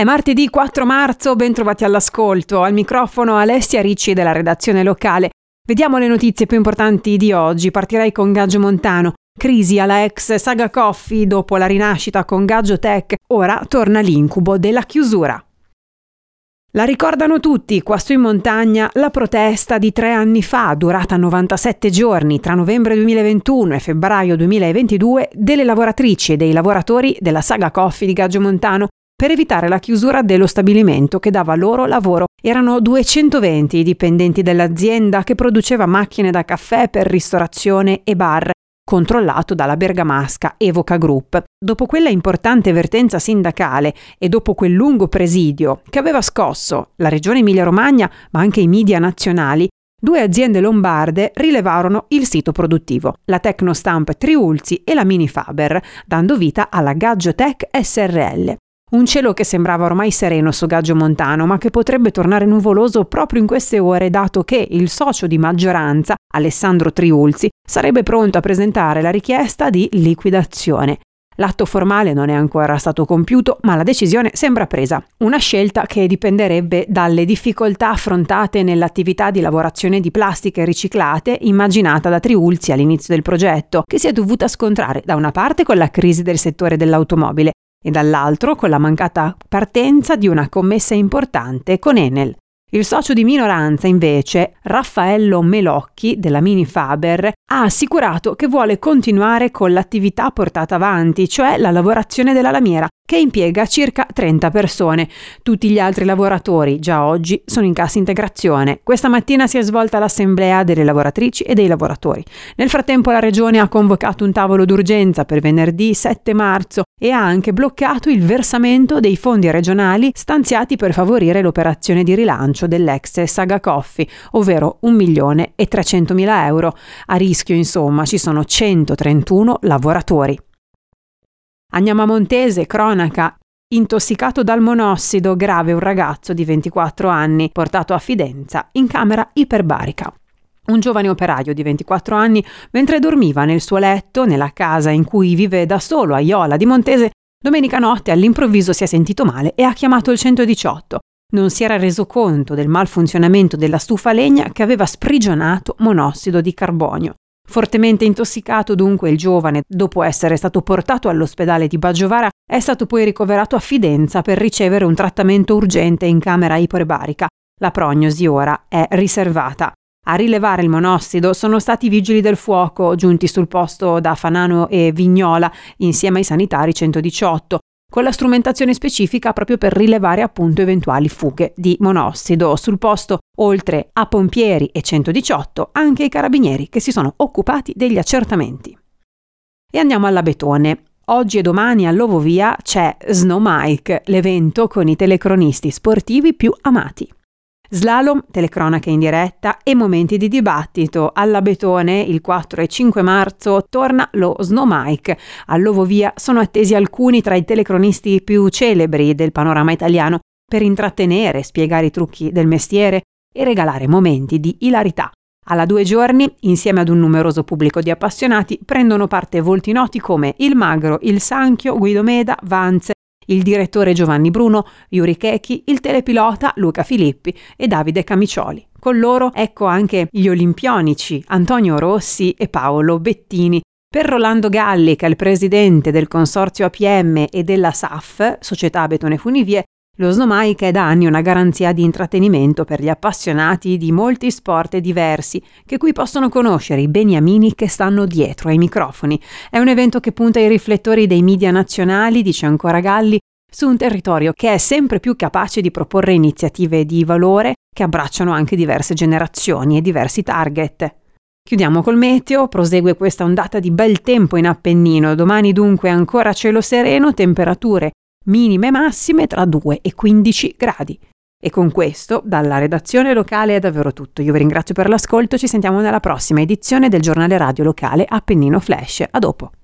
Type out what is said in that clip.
È martedì 4 marzo, ben trovati all'ascolto. Al microfono Alessia Ricci della redazione locale. Vediamo le notizie più importanti di oggi. Partirei con Gaggio Montano. Crisi alla ex Saga Coffee dopo la rinascita con Gaggio Tech. Ora torna l'incubo della chiusura. La ricordano tutti, qua su in montagna, la protesta di 3 anni fa, durata 97 giorni, tra novembre 2021 e febbraio 2022, delle lavoratrici e dei lavoratori della Saga Coffee di Gaggio Montano per evitare la chiusura dello stabilimento che dava loro lavoro. Erano 220 i dipendenti dell'azienda che produceva macchine da caffè per ristorazione e bar, controllato dalla bergamasca Evoca Group. Dopo quella importante vertenza sindacale e dopo quel lungo presidio che aveva scosso la regione Emilia-Romagna ma anche i media nazionali, 2 aziende lombarde rilevarono il sito produttivo, la Tecnostamp Triulzi e la Mini Faber, dando vita alla Gaggio Tech SRL. Un cielo che sembrava ormai sereno su Gaggio Montano, ma che potrebbe tornare nuvoloso proprio in queste ore, dato che il socio di maggioranza, Alessandro Triulzi, sarebbe pronto a presentare la richiesta di liquidazione. L'atto formale non è ancora stato compiuto, ma la decisione sembra presa. Una scelta che dipenderebbe dalle difficoltà affrontate nell'attività di lavorazione di plastiche riciclate immaginata da Triulzi all'inizio del progetto, che si è dovuta scontrare da una parte con la crisi del settore dell'automobile e dall'altro con la mancata partenza di una commessa importante con Enel. Il socio di minoranza, invece, Raffaello Melocchi della Mini Faber, ha assicurato che vuole continuare con l'attività portata avanti, cioè la lavorazione della lamiera, che impiega circa 30 persone. Tutti gli altri lavoratori, già oggi, sono in cassa integrazione. Questa mattina si è svolta l'assemblea delle lavoratrici e dei lavoratori. Nel frattempo la Regione ha convocato un tavolo d'urgenza per venerdì 7 marzo e ha anche bloccato il versamento dei fondi regionali stanziati per favorire l'operazione di rilancio dell'ex Saga Coffee, ovvero 1.300.000 euro. A rischio, insomma, ci sono 131 lavoratori. Andiamo a Montese, cronaca. Intossicato dal monossido, grave un ragazzo di 24 anni, portato a Fidenza in camera iperbarica. Un giovane operaio di 24 anni, mentre dormiva nel suo letto, nella casa in cui vive da solo a Iola di Montese, domenica notte all'improvviso si è sentito male e ha chiamato il 118. Non si era reso conto del malfunzionamento della stufa a legna che aveva sprigionato monossido di carbonio. Fortemente intossicato dunque il giovane, dopo essere stato portato all'ospedale di Baggiovara, è stato poi ricoverato a Fidenza per ricevere un trattamento urgente in camera iperbarica. La prognosi ora è riservata. A rilevare il monossido sono stati i vigili del fuoco giunti sul posto da Fanano e Vignola insieme ai sanitari 118, con la strumentazione specifica proprio per rilevare appunto eventuali fughe di monossido. Sul posto, oltre a pompieri e 118, anche i carabinieri che si sono occupati degli accertamenti. E andiamo all'Abetone. Oggi e domani all'Ovovia c'è Snow Mike, l'evento con i telecronisti sportivi più amati. Slalom, telecronache in diretta e momenti di dibattito. All'Abetone il 4 e 5 marzo torna lo Snow Mike. All'Ovovia sono attesi alcuni tra i telecronisti più celebri del panorama italiano per intrattenere, spiegare i trucchi del mestiere e regalare momenti di ilarità. Alla 2 giorni, insieme ad un numeroso pubblico di appassionati, prendono parte volti noti come Il Magro, Il Sanchio, Guido Meda, Vance, il direttore Giovanni Bruno, Yuri Chechi, il telepilota Luca Filippi e Davide Camicioli. Con loro ecco anche gli olimpionici Antonio Rossi e Paolo Bettini. Per Rolando Galli, che è il presidente del consorzio APM e della SAF, Società Abetone Funivie, lo Snow Mike è da anni una garanzia di intrattenimento per gli appassionati di molti sport diversi, che qui possono conoscere i beniamini che stanno dietro ai microfoni. È un evento che punta i riflettori dei media nazionali, dice ancora Galli, su un territorio che è sempre più capace di proporre iniziative di valore che abbracciano anche diverse generazioni e diversi target. Chiudiamo col meteo, prosegue questa ondata di bel tempo in Appennino. Domani dunque ancora cielo sereno, temperature minime e massime tra 2 e 15 gradi. E con questo, dalla redazione locale è davvero tutto. Io vi ringrazio per l'ascolto, ci sentiamo nella prossima edizione del giornale radio locale Appennino Flash. A dopo!